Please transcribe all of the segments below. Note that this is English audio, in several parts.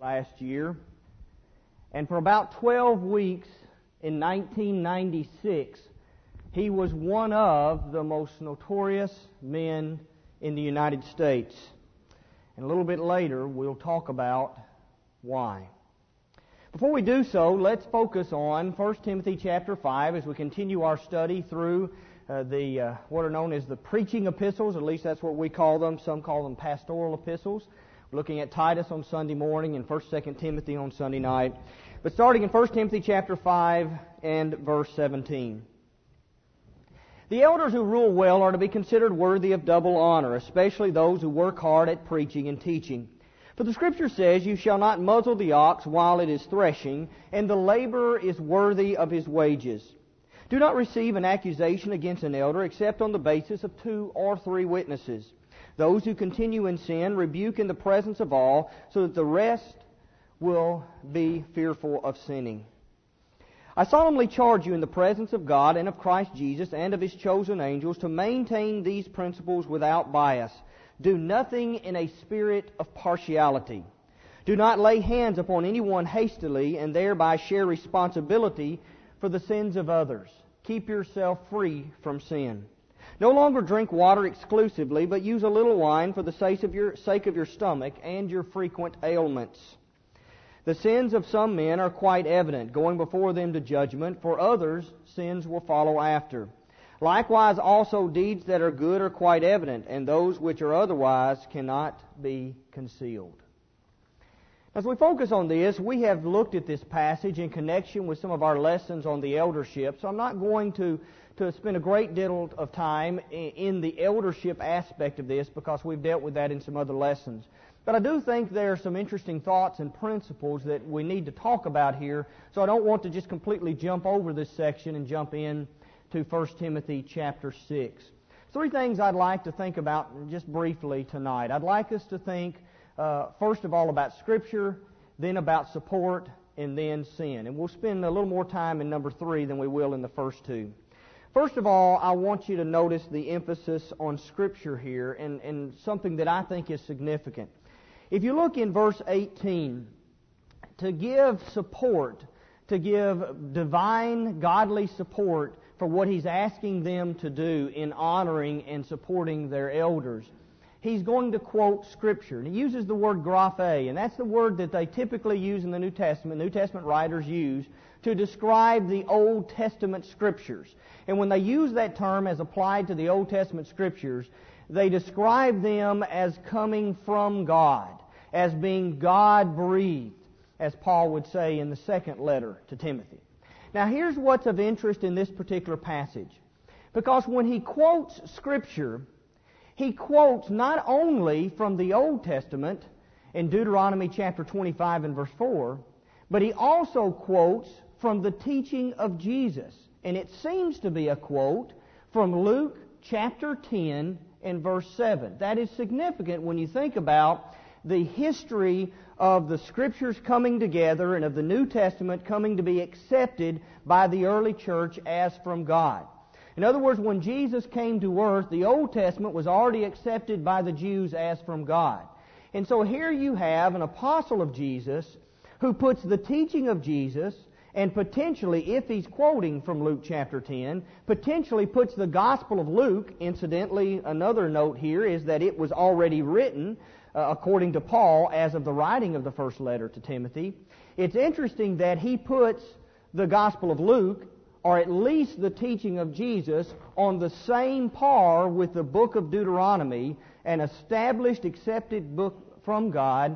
last year, and for about 12 weeks in 1996, he was one of the most notorious men in the United States. And a little bit later, we'll talk about why. Before we do so, let's focus on 1 Timothy chapter 5 as we continue our study through what are known as the preaching epistles. At least that's what we call them. Some call them pastoral epistles. We're looking at Titus on Sunday morning and 1st, 2nd Timothy on Sunday night. But starting in 1 Timothy chapter 5 and verse 17. The elders who rule well are to be considered worthy of double honor, especially those who work hard at preaching and teaching. For the Scripture says, "You shall not muzzle the ox while it is threshing, and the laborer is worthy of his wages. Do not receive an accusation against an elder except on the basis of 2 or 3 witnesses. Those who continue in sin rebuke in the presence of all, so that the rest will be fearful of sinning. I solemnly charge you in the presence of God and of Christ Jesus and of His chosen angels to maintain these principles without bias. Do nothing in a spirit of partiality. Do not lay hands upon anyone hastily and thereby share responsibility for the sins of others. Keep yourself free from sin. No longer drink water exclusively, but use a little wine for the sake of your stomach and your frequent ailments. The sins of some men are quite evident, going before them to judgment. For others, sins will follow after. Likewise, also deeds that are good are quite evident, and those which are otherwise cannot be concealed." As we focus on this, we have looked at this passage in connection with some of our lessons on the eldership, so I'm not going to spend a great deal of time in the eldership aspect of this because we've dealt with that in some other lessons. But I do think there are some interesting thoughts and principles that we need to talk about here, so I don't want to just completely jump over this section and jump in to 1 Timothy chapter 6. 3 things I'd like to think about just briefly tonight. I'd like us to think, first of all, about Scripture, then about support, and then sin. And we'll spend a little more time in number 3 than we will in the first 2. First of all, I want you to notice the emphasis on Scripture here and something that I think is significant. If you look in verse 18, to give support, to give divine, godly support for what he's asking them to do in honoring and supporting their elders, he's going to quote Scripture. And he uses the word graphe, and that's the word that they typically use in the New Testament, New Testament writers use, to describe the Old Testament Scriptures. And when they use that term as applied to the Old Testament Scriptures, they describe them as coming from God, as being God-breathed, as Paul would say in the 2nd letter to Timothy. Now here's what's of interest in this particular passage. Because when he quotes Scripture, he quotes not only from the Old Testament in Deuteronomy chapter 25 and verse 4, but he also quotes from the teaching of Jesus. And it seems to be a quote from Luke chapter 10 and verse 7. That is significant when you think about the history of the Scriptures coming together and of the New Testament coming to be accepted by the early church as from God. In other words, when Jesus came to earth, the Old Testament was already accepted by the Jews as from God. And so here you have an apostle of Jesus who puts the teaching of Jesus and potentially, if he's quoting from Luke chapter 10, potentially puts the Gospel of Luke. Incidentally, another note here is that it was already written, according to Paul, as of the writing of the first letter to Timothy. It's interesting that he puts the Gospel of Luke, or at least the teaching of Jesus, on the same par with the book of Deuteronomy, an established, accepted book from God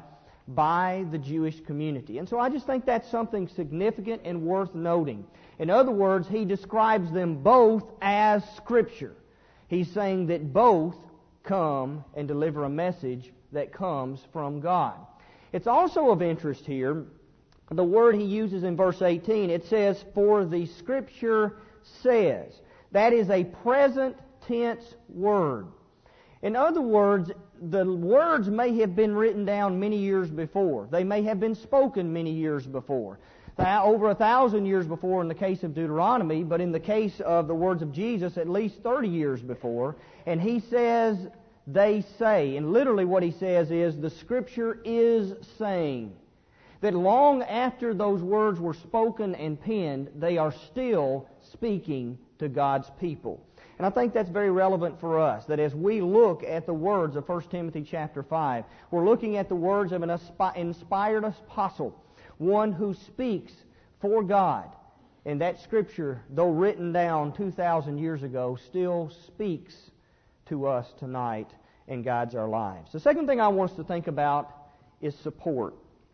by the Jewish community. And so I just think that's something significant and worth noting. In other words, he describes them both as Scripture. He's saying that both come and deliver a message that comes from God. It's also of interest here, the word he uses in verse 18. It says, "For the Scripture says." That is a present tense word. In other words, the words may have been written down many years before. They may have been spoken many years before. Over 1,000 years before in the case of Deuteronomy, but in the case of the words of Jesus, at least 30 years before. And he says, they say. And literally what he says is, the Scripture is saying. that long after those words were spoken and penned, they are still speaking to God's people. And I think that's very relevant for us, that as we look at the words of 1 Timothy chapter 5, we're looking at the words of an inspired apostle, one who speaks for God. And that Scripture, though written down 2,000 years ago, still speaks to us tonight and guides our lives. The second thing I want us to think about is support.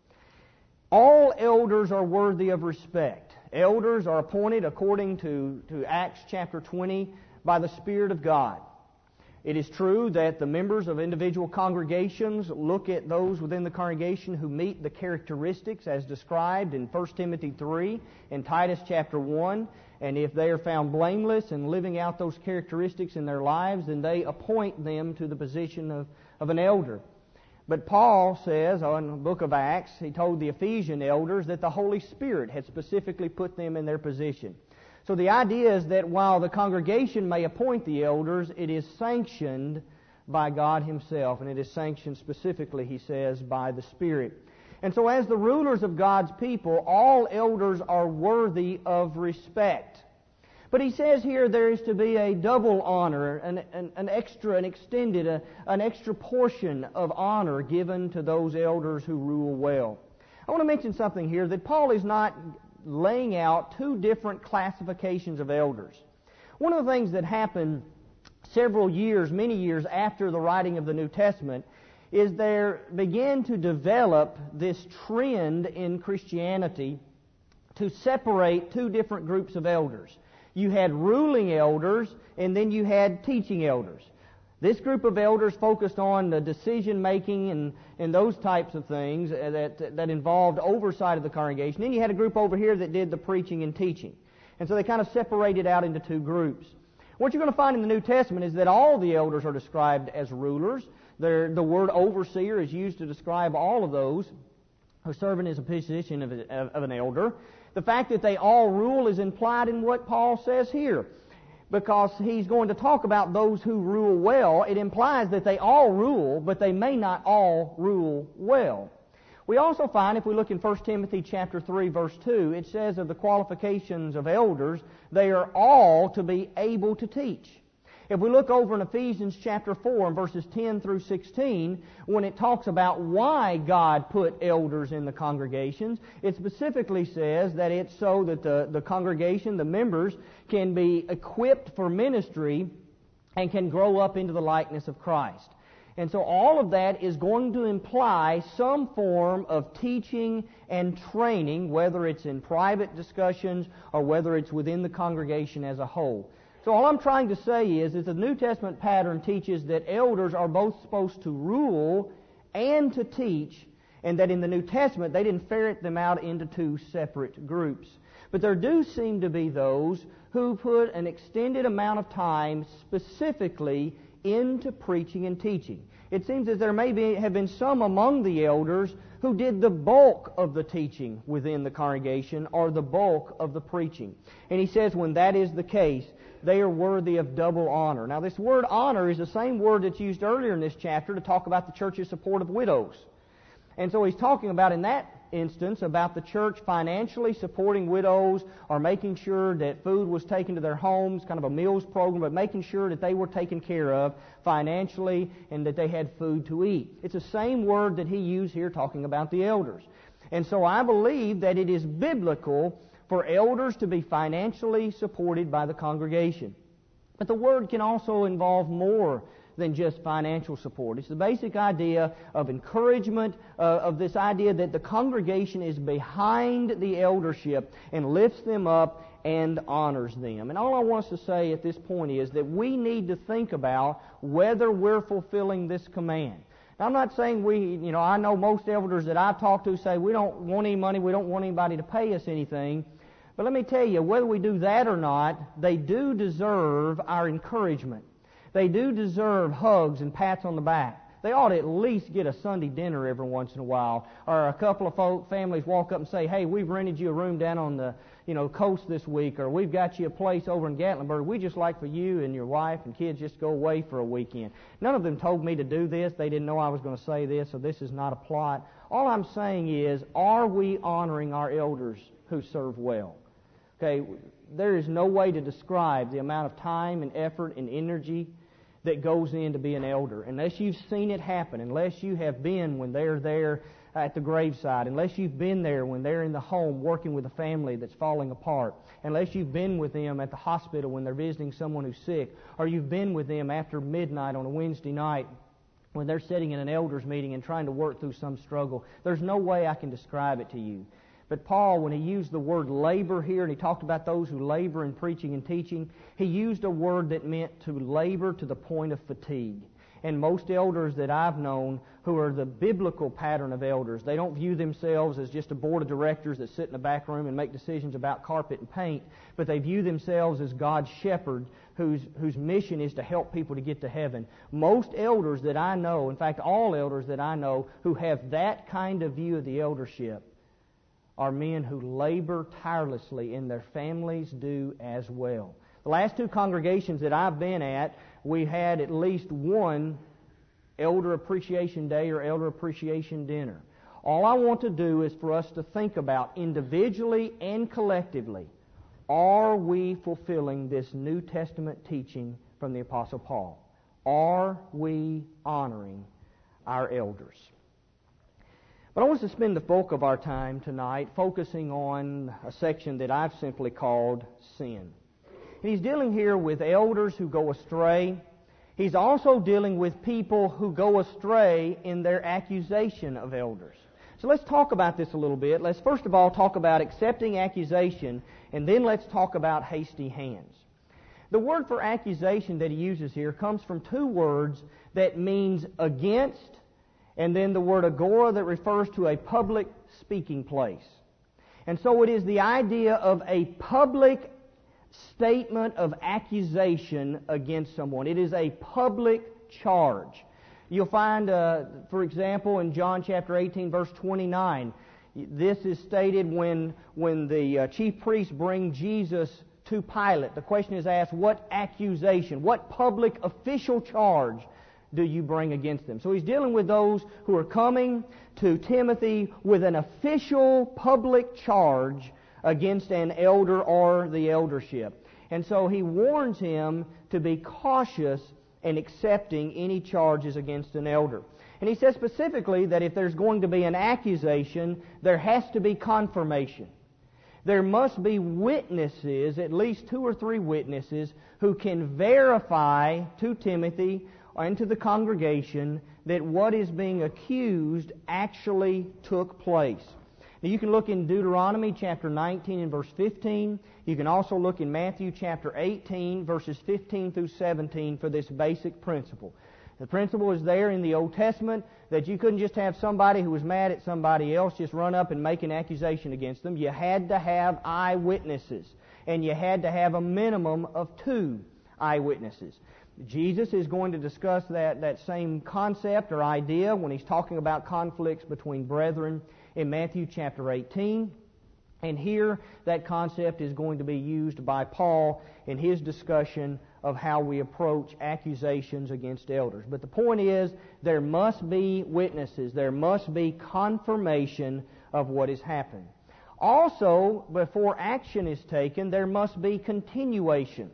All elders are worthy of respect. Elders are appointed according to Acts chapter 20 by the Spirit of God. It is true that the members of individual congregations look at those within the congregation who meet the characteristics as described in 1 Timothy 3 and Titus chapter 1, and if they are found blameless and living out those characteristics in their lives, then they appoint them to the position of an elder. But Paul says, in the book of Acts, he told the Ephesian elders that the Holy Spirit had specifically put them in their position. So the idea is that while the congregation may appoint the elders, it is sanctioned by God Himself, and it is sanctioned specifically, he says, by the Spirit. And so as the rulers of God's people, all elders are worthy of respect. But he says here there is to be a double honor, an extra portion of honor given to those elders who rule well. I want to mention something here, that Paul is not laying out two different classifications of elders. One of the things that happened many years after the writing of the New Testament, is there began to develop this trend in Christianity to separate two different groups of elders. You had ruling elders, and then you had teaching elders. This group of elders focused on the decision-making and those types of things that involved oversight of the congregation. Then you had a group over here that did the preaching and teaching. And so they kind of separated out into two groups. What you're going to find in the New Testament is that all the elders are described as rulers. The word overseer is used to describe all of those who serve in a position of an elder. The fact that they all rule is implied in what Paul says here, because he's going to talk about those who rule well. It implies that they all rule, but they may not all rule well. We also find, if we look in 1 Timothy chapter 3, verse 2, it says of the qualifications of elders, they are all to be able to teach. If we look over in Ephesians chapter 4 and verses 10 through 16, when it talks about why God put elders in the congregations, it specifically says that it's so that the congregation, the members, can be equipped for ministry and can grow up into the likeness of Christ. And so all of that is going to imply some form of teaching and training, whether it's in private discussions or whether it's within the congregation as a whole. So all I'm trying to say is that the New Testament pattern teaches that elders are both supposed to rule and to teach, and that in the New Testament they didn't ferret them out into two separate groups. But there do seem to be those who put an extended amount of time specifically into preaching and teaching. It seems that there have been some among the elders who did the bulk of the teaching within the congregation or the bulk of the preaching. And he says when that is the case, they are worthy of double honor. Now this word honor is the same word that's used earlier in this chapter to talk about the church's support of widows. And so he's talking about in that instance about the church financially supporting widows or making sure that food was taken to their homes, kind of a meals program, but making sure that they were taken care of financially and that they had food to eat. It's the same word that he used here talking about the elders. And so I believe that it is biblical for elders to be financially supported by the congregation. But the word can also involve more than just financial support. It's the basic idea of encouragement, of this idea that the congregation is behind the eldership and lifts them up and honors them. And all I want us to say at this point is that we need to think about whether we're fulfilling this command. Now, I'm not saying I know most elders that I've talked to say we don't want any money, we don't want anybody to pay us anything. But let me tell you, whether we do that or not, they do deserve our encouragement. They do deserve hugs and pats on the back. they ought to at least get a Sunday dinner every once in a while. Or a couple of families walk up and say, hey, we've rented you a room down on the coast this week, or we've got you a place over in Gatlinburg. We just like for you and your wife and kids just go away for a weekend. None of them told me to do this. They didn't know I was going to say this, so this is not a plot. All I'm saying is, are we honoring our elders who serve well? Okay, there is no way to describe the amount of time and effort and energy that goes in to be an elder. Unless you've seen it happen, unless you have been when they're there at the graveside, unless you've been there when they're in the home working with a family that's falling apart, unless you've been with them at the hospital when they're visiting someone who's sick, or you've been with them after midnight on a Wednesday night when they're sitting in an elders meeting and trying to work through some struggle, there's no way I can describe it to you. But Paul, when he used the word labor here, and he talked about those who labor in preaching and teaching, he used a word that meant to labor to the point of fatigue. And most elders that I've known who are the biblical pattern of elders, they don't view themselves as just a board of directors that sit in a back room and make decisions about carpet and paint, but they view themselves as God's shepherd whose mission is to help people to get to heaven. Most elders that I know, in fact all elders that I know who have that kind of view of the eldership, are men who labor tirelessly, and their families do as well. The last two congregations that I've been at, we had at least one Elder Appreciation Day or Elder Appreciation Dinner. All I want to do is for us to think about, individually and collectively, are we fulfilling this New Testament teaching from the Apostle Paul? Are we honoring our elders? But I want us to spend the bulk of our time tonight focusing on a section that I've simply called sin. And he's dealing here with elders who go astray. He's also dealing with people who go astray in their accusation of elders. So let's talk about this a little bit. Let's first of all talk about accepting accusation, and then let's talk about hasty hands. The word for accusation that he uses here comes from two words that means against, and then the word agora that refers to a public speaking place. And so it is the idea of a public statement of accusation against someone. It is a public charge. You'll find, for example, in John chapter 18, verse 29, this is stated when the chief priests bring Jesus to Pilate. The question is asked, what accusation, what public official charge do you bring against them? So he's dealing with those who are coming to Timothy with an official public charge against an elder or the eldership. And so he warns him to be cautious in accepting any charges against an elder. And he says specifically that if there's going to be an accusation, there has to be confirmation. There must be witnesses, at least 2 or 3 witnesses, who can verify to Timothy and to the congregation that what is being accused actually took place. Now you can look in Deuteronomy chapter 19 and verse 15. You can also look in Matthew chapter 18 verses 15 through 17 for this basic principle. The principle is there in the Old Testament that you couldn't just have somebody who was mad at somebody else just run up and make an accusation against them. You had to have eyewitnesses, and you had to have a minimum of 2 eyewitnesses. Jesus is going to discuss that same concept or idea when he's talking about conflicts between brethren in Matthew chapter 18. And here that concept is going to be used by Paul in his discussion of how we approach accusations against elders. But the point is, there must be witnesses. There must be confirmation of what has happened. Also, before action is taken, there must be continuation.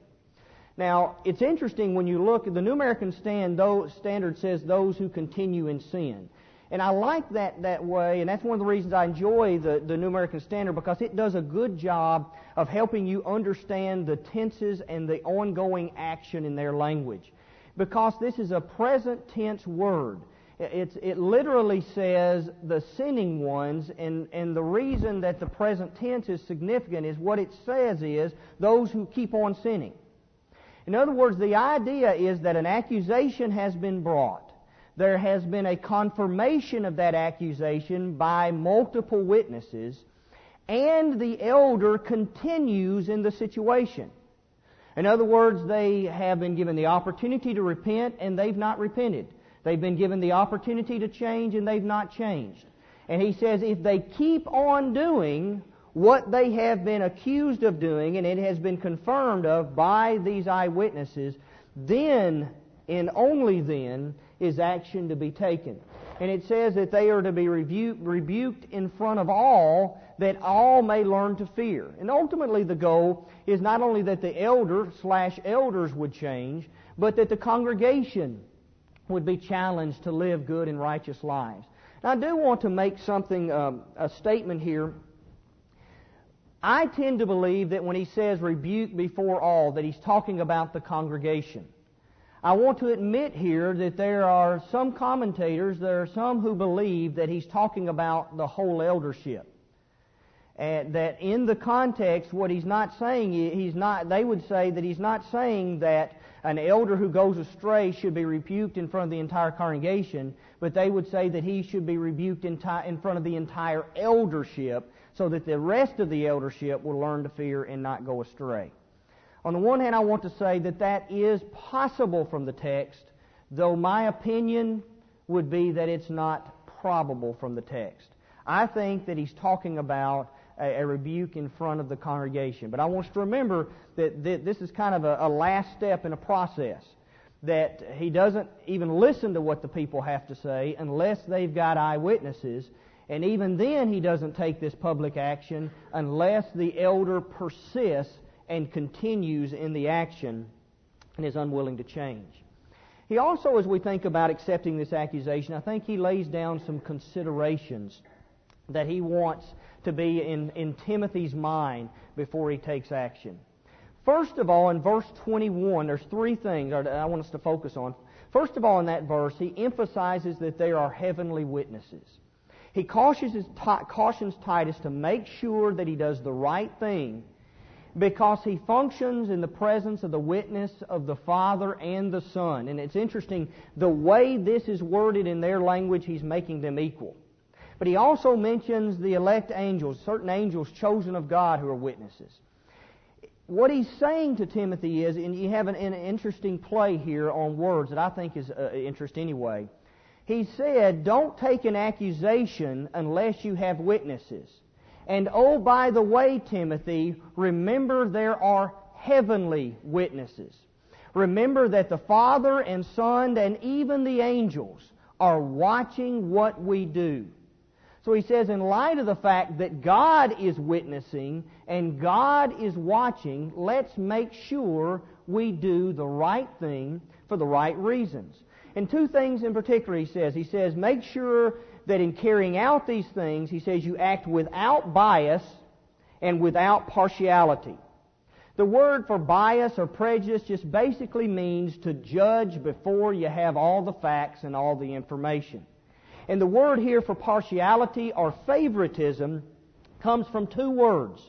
Now, it's interesting when you look at the New American Standard says those who continue in sin. And I like that way, and that's one of the reasons I enjoy the New American Standard, because it does a good job of helping you understand the tenses and the ongoing action in their language. Because this is a present tense word. It literally says the sinning ones, and the reason that the present tense is significant is what it says is those who keep on sinning. In other words, the idea is that an accusation has been brought. There has been a confirmation of that accusation by multiple witnesses, and the elder continues in the situation. In other words, they have been given the opportunity to repent, and they've not repented. They've been given the opportunity to change, and they've not changed. And he says if they keep on doing what they have been accused of doing, and it has been confirmed of by these eyewitnesses, then, and only then, is action to be taken. And it says that they are to be rebuked in front of all, that all may learn to fear. And ultimately the goal is not only that the elders would change, but that the congregation would be challenged to live good and righteous lives. Now I do want to make something, a statement here. I tend to believe that when he says rebuke before all, that he's talking about the congregation. I want to admit here that there are some commentators, there are some who believe that he's talking about the whole eldership. And that in the context, what he's not saying, they would say that he's not saying that an elder who goes astray should be rebuked in front of the entire congregation, but they would say that he should be rebuked in front of the entire eldership, so that the rest of the eldership will learn to fear and not go astray. On the one hand, I want to say that that is possible from the text, though my opinion would be that it's not probable from the text. I think that he's talking about a rebuke in front of the congregation. But I want us to remember that this is kind of a last step in a process, that he doesn't even listen to what the people have to say unless they've got eyewitnesses. And even then he doesn't take this public action unless the elder persists and continues in the action and is unwilling to change. He also, as we think about accepting this accusation, I think he lays down some considerations that he wants to be in Timothy's mind before he takes action. First of all, in verse 21, there's three things I want us to focus on. First of all, in that verse, he emphasizes that there are heavenly witnesses. He cautions Titus to make sure that he does the right thing, because he functions in the presence of the witness of the Father and the Son. And it's interesting, the way this is worded in their language, he's making them equal. But he also mentions the elect angels, certain angels chosen of God who are witnesses. What he's saying to Timothy is, and you have an interesting play here on words that I think is interesting anyway. He said, don't take an accusation unless you have witnesses. And oh, by the way, Timothy, remember there are heavenly witnesses. Remember that the Father and Son and even the angels are watching what we do. So he says, in light of the fact that God is witnessing and God is watching, let's make sure we do the right thing for the right reasons. And two things in particular he says, make sure that in carrying out these things, he says, you act without bias and without partiality. The word for bias or prejudice just basically means to judge before you have all the facts and all the information. And the word here for partiality or favoritism comes from two words.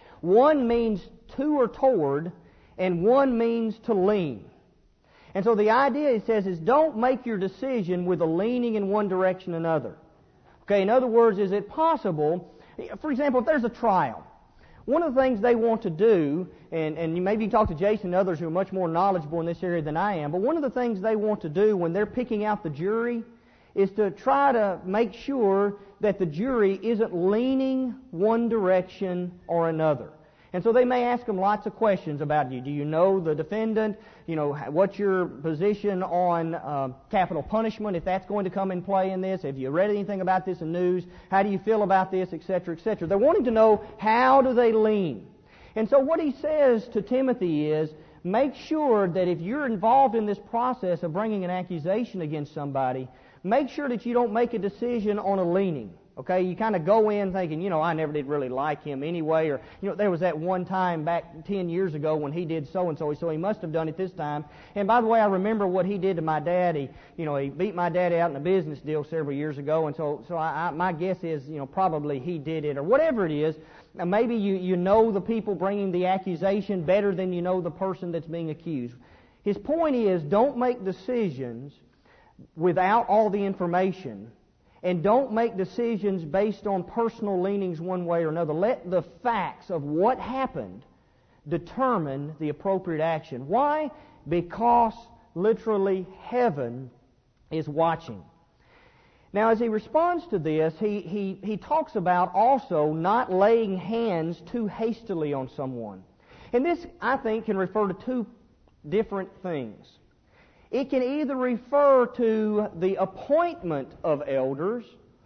One means to or toward, and one means to lean. And so the idea, it says, is don't make your decision with a leaning in one direction or another. Okay, in other words, is it possible, for example, if there's a trial, one of the things they want to do, and maybe you talk to Jason and others who are much more knowledgeable in this area than I am, but one of the things they want to do when they're picking out the jury is to try to make sure that the jury isn't leaning one direction or another. And so they may ask them lots of questions about you. Do you know the defendant? You know, what's your position on capital punishment, if that's going to come in play in this? Have you read anything about this in news? How do you feel about this, etc., etc.? They're wanting to know, how do they lean? And so what he says to Timothy is, make sure that if you're involved in this process of bringing an accusation against somebody, make sure that you don't make a decision on a leaning. Okay, you kind of go in thinking, I never did really like him anyway, or, there was that one time back 10 years ago when he did so-and-so, so he must have done it this time. And by the way, I remember what he did to my dad. He beat my dad out in a business deal several years ago, and so my guess is, probably he did it, or whatever it is. Now, maybe you know the people bringing the accusation better than you know the person that's being accused. His point is, don't make decisions without all the information, and don't make decisions based on personal leanings one way or another. Let the facts of what happened determine the appropriate action. Why? Because literally heaven is watching. Now, as he responds to this, he talks about also not laying hands too hastily on someone. And this, I think, can refer to two different things. It can either refer to the appointment of elders,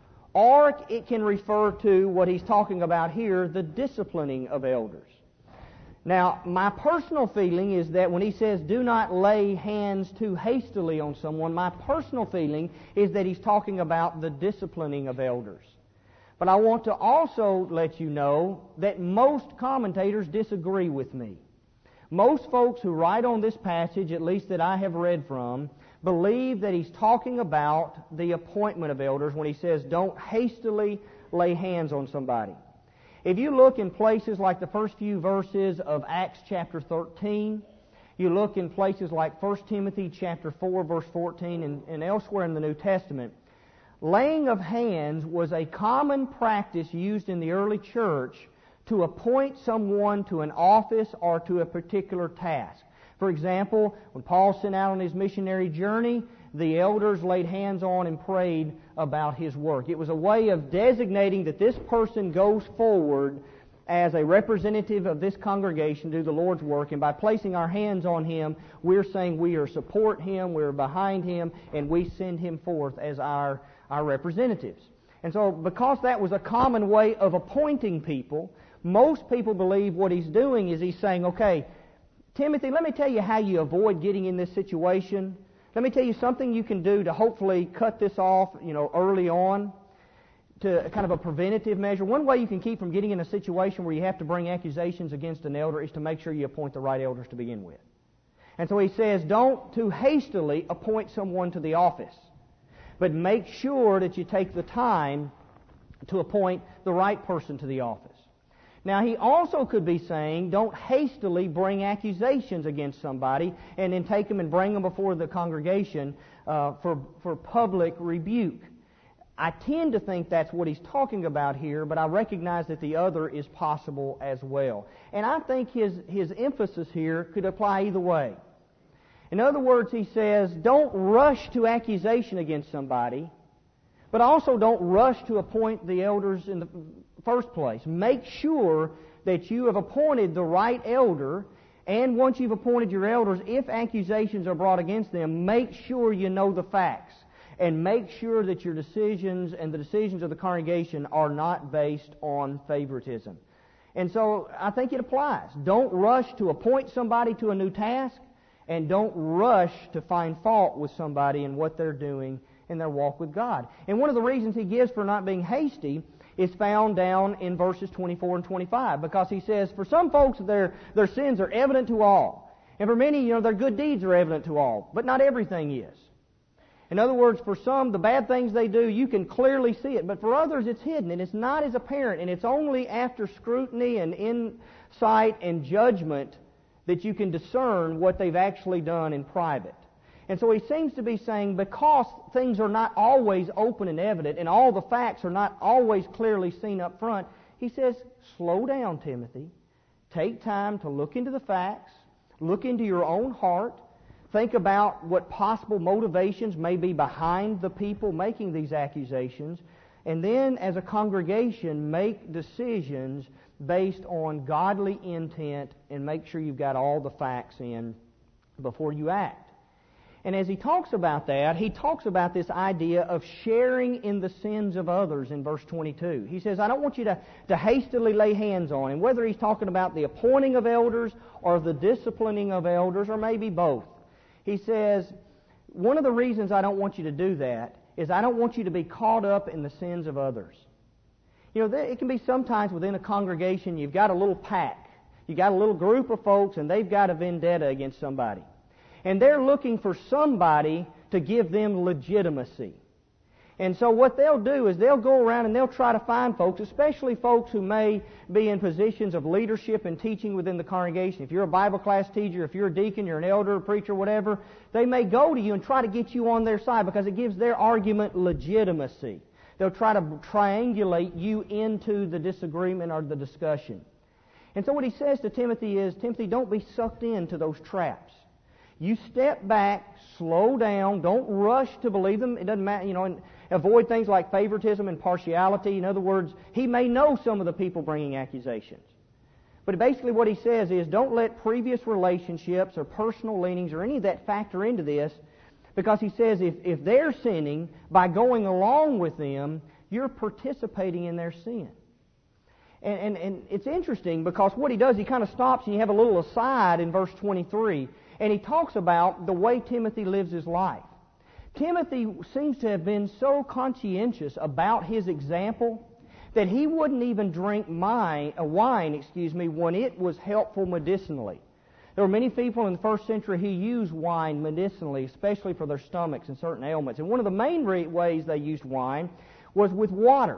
or it can refer to what he's talking about here, the disciplining of elders. Now, my personal feeling is that when he says, do not lay hands too hastily on someone, my personal feeling is that he's talking about the disciplining of elders. But I want to also let you know that most commentators disagree with me. Most folks who write on this passage, at least that I have read from, believe that he's talking about the appointment of elders when he says, don't hastily lay hands on somebody. If you look in places like the first few verses of Acts chapter 13, you look in places like 1 Timothy chapter 4, verse 14, and elsewhere in the New Testament, laying of hands was a common practice used in the early church to appoint someone to an office or to a particular task. For example, when Paul sent out on his missionary journey, the elders laid hands on and prayed about his work. It was a way of designating that this person goes forward as a representative of this congregation to do the Lord's work, and by placing our hands on him, we're saying we are support him, we're behind him, and we send him forth as our representatives. And so, because that was a common way of appointing people, most people believe what he's doing is he's saying, okay, Timothy, let me tell you how you avoid getting in this situation. Let me tell you something you can do to hopefully cut this off, early on, to kind of a preventative measure. One way you can keep from getting in a situation where you have to bring accusations against an elder is to make sure you appoint the right elders to begin with. And so he says, don't too hastily appoint someone to the office, but make sure that you take the time to appoint the right person to the office. Now, he also could be saying, don't hastily bring accusations against somebody and then take them and bring them before the congregation for public rebuke. I tend to think that's what he's talking about here, but I recognize that the other is possible as well. And I think his emphasis here could apply either way. In other words, he says, don't rush to accusation against somebody, but also don't rush to appoint the elders in the first place. Make sure that you have appointed the right elder, and once you've appointed your elders, if accusations are brought against them, make sure you know the facts, and make sure that your decisions and the decisions of the congregation are not based on favoritism. And so I think it applies. Don't rush to appoint somebody to a new task, and don't rush to find fault with somebody in what they're doing in their walk with God. And one of the reasons he gives for not being hasty is found down in verses 24 and 25, because he says, for some folks, their sins are evident to all. And for many, their good deeds are evident to all, but not everything is. In other words, for some, the bad things they do, you can clearly see it, but for others, it's hidden, and it's not as apparent, and it's only after scrutiny and insight and judgment that you can discern what they've actually done in private. And so he seems to be saying, because things are not always open and evident, and all the facts are not always clearly seen up front, he says, slow down, Timothy. Take time to look into the facts, look into your own heart, think about what possible motivations may be behind the people making these accusations, and then as a congregation make decisions based on godly intent, and make sure you've got all the facts in before you act. And as he talks about that, he talks about this idea of sharing in the sins of others in verse 22. He says, I don't want you to hastily lay hands on him, whether he's talking about the appointing of elders or the disciplining of elders, or maybe both. He says, one of the reasons I don't want you to do that is I don't want you to be caught up in the sins of others. It can be sometimes within a congregation, you've got a little pack. You've got a little group of folks, and they've got a vendetta against somebody. And they're looking for somebody to give them legitimacy. And so what they'll do is they'll go around and they'll try to find folks, especially folks who may be in positions of leadership and teaching within the congregation. If you're a Bible class teacher, if you're a deacon, you're an elder, a preacher, whatever, they may go to you and try to get you on their side because it gives their argument legitimacy. They'll try to triangulate you into the disagreement or the discussion. And so what he says to Timothy is, Timothy, don't be sucked into those traps. You step back, slow down, don't rush to believe them. It doesn't matter, and avoid things like favoritism and partiality. In other words, he may know some of the people bringing accusations. But basically what he says is, don't let previous relationships or personal leanings or any of that factor into this, because he says if they're sinning, by going along with them, you're participating in their sin. And it's interesting because what he does, he kind of stops and you have a little aside in verse 23, and he talks about the way Timothy lives his life. Timothy seems to have been so conscientious about his example that he wouldn't even drink wine, when it was helpful medicinally. There were many people in the first century who used wine medicinally, especially for their stomachs and certain ailments. And one of the main ways they used wine was with water.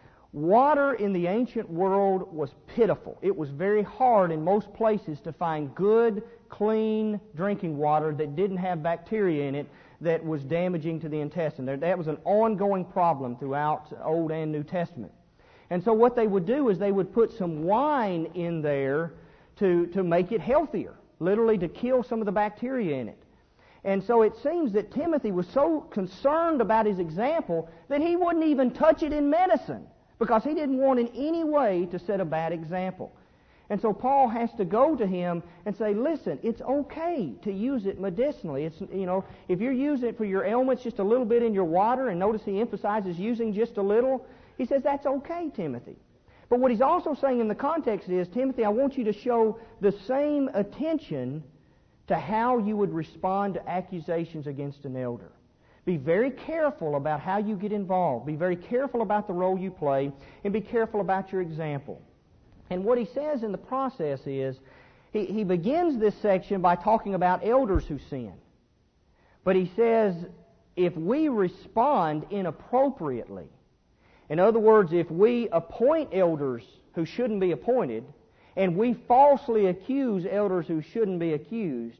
Water in the ancient world was pitiful. It was very hard in most places to find good, clean drinking water that didn't have bacteria in it that was damaging to the intestine. That was an ongoing problem throughout Old and New Testament. And so what they would do is they would put some wine in there to make it healthier, literally to kill some of the bacteria in it. And so it seems that Timothy was so concerned about his example that he wouldn't even touch it in medicine, because he didn't want in any way to set a bad example. And so Paul has to go to him and say, listen, it's okay to use it medicinally. It's, if you're using it for your ailments, just a little bit in your water, and notice he emphasizes using just a little, he says that's okay, Timothy. But what he's also saying in the context is, Timothy, I want you to show the same attention to how you would respond to accusations against an elder. Be very careful about how you get involved. Be very careful about the role you play, and be careful about your example. And what he says in the process is, he begins this section by talking about elders who sin. But he says, if we respond inappropriately, in other words, if we appoint elders who shouldn't be appointed, and we falsely accuse elders who shouldn't be accused,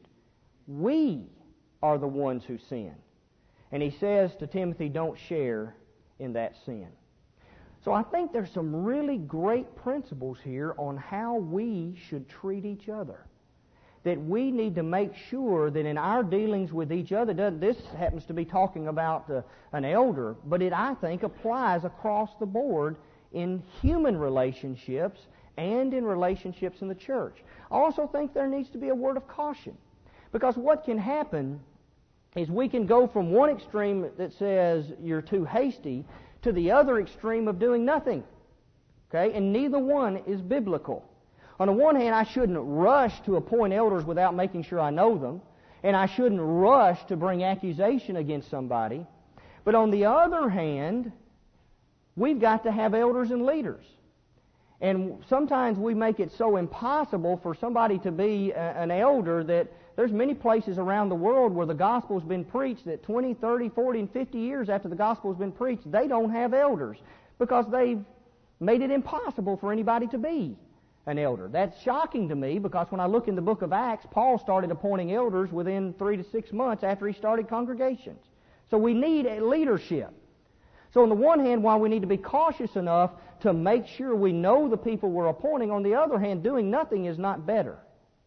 we are the ones who sin. And he says to Timothy, don't share in that sin. So I think there's some really great principles here on how we should treat each other. That we need to make sure that in our dealings with each other, this happens to be talking about an elder, but it, I think, applies across the board in human relationships and in relationships in the church. I also think there needs to be a word of caution. Because what can happen is we can go from one extreme that says you're too hasty to the other extreme of doing nothing. Okay? And neither one is biblical. On the one hand, I shouldn't rush to appoint elders without making sure I know them, and I shouldn't rush to bring accusation against somebody. But on the other hand, we've got to have elders and leaders. And sometimes we make it so impossible for somebody to be an elder that there's many places around the world where the gospel's been preached that 20, 30, 40, and 50 years after the gospel's been preached, they don't have elders because they've made it impossible for anybody to be an elder. That's shocking to me because when I look in the book of Acts, Paul started appointing elders within 3 to 6 months after he started congregations. So we need a leadership. So on the one hand, while we need to be cautious enough to make sure we know the people we're appointing, on the other hand, doing nothing is not better.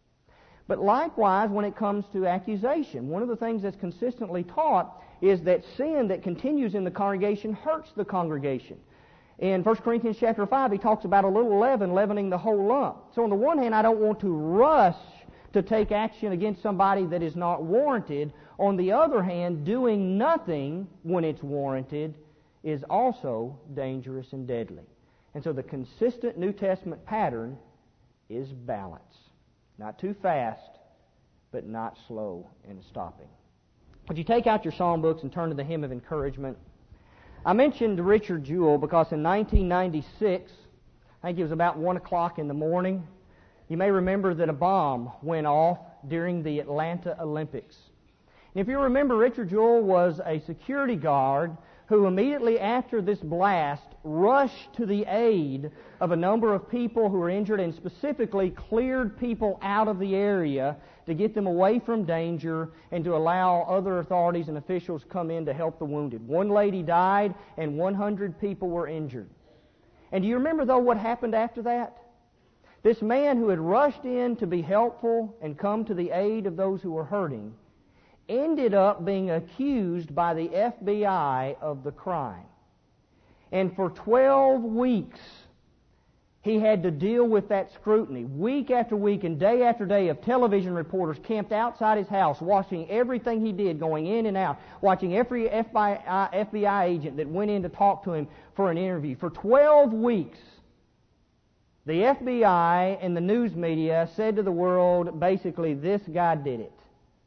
But likewise, when it comes to accusation, one of the things that's consistently taught is that sin that continues in the congregation hurts the congregation. In 1 Corinthians chapter 5, he talks about a little leaven leavening the whole lump. So on the one hand, I don't want to rush to take action against somebody that is not warranted. On the other hand, doing nothing when it's warranted is also dangerous and deadly. And so the consistent New Testament pattern is balance. Not too fast, but not slow in stopping. Would you take out your psalm books and turn to the hymn of encouragement? I mentioned Richard Jewell because in 1996, I think it was about 1 o'clock in the morning, you may remember that a bomb went off during the Atlanta Olympics. And if you remember, Richard Jewell was a security guard who immediately after this blast rushed to the aid of a number of people who were injured and specifically cleared people out of the area to get them away from danger and to allow other authorities and officials come in to help the wounded. One lady died and 100 people were injured. And do you remember, though, what happened after that? This man who had rushed in to be helpful and come to the aid of those who were hurting ended up being accused by the FBI of the crime. And for 12 weeks, he had to deal with that scrutiny, week after week and day after day, of television reporters camped outside his house, watching everything he did, going in and out, watching every FBI agent that went in to talk to him for an interview. For 12 weeks, the FBI and the news media said to the world, basically, this guy did it.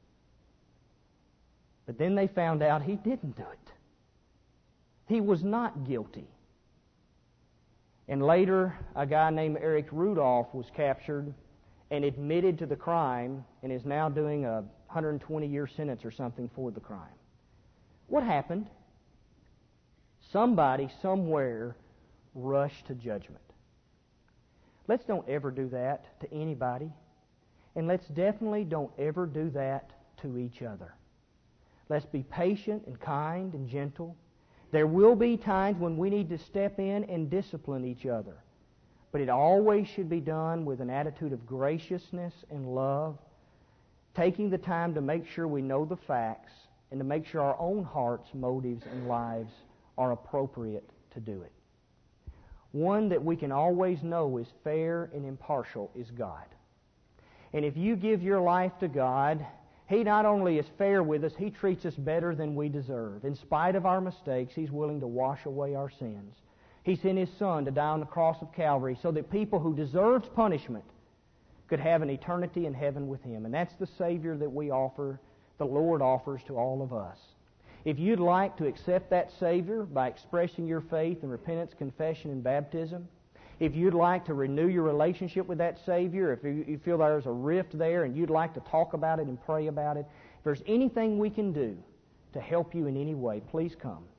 But then they found out he didn't do it. He was not guilty. And later, a guy named Eric Rudolph was captured and admitted to the crime and is now doing a 120-year sentence or something for the crime. What happened? Somebody, somewhere, rushed to judgment. Let's don't ever do that to anybody. And let's definitely don't ever do that to each other. Let's be patient and kind and gentle. There will be times when we need to step in and discipline each other. But it always should be done with an attitude of graciousness and love, taking the time to make sure we know the facts and to make sure our own hearts, motives, and lives are appropriate to do it. One that we can always know is fair and impartial is God. And if you give your life to God, He not only is fair with us, He treats us better than we deserve. In spite of our mistakes, He's willing to wash away our sins. He sent His Son to die on the cross of Calvary so that people who deserved punishment could have an eternity in heaven with Him. And that's the Savior that we offer, the Lord offers to all of us. If you'd like to accept that Savior by expressing your faith in repentance, confession, and baptism, if you'd like to renew your relationship with that Savior, if you feel there's a rift there and you'd like to talk about it and pray about it, if there's anything we can do to help you in any way, please come.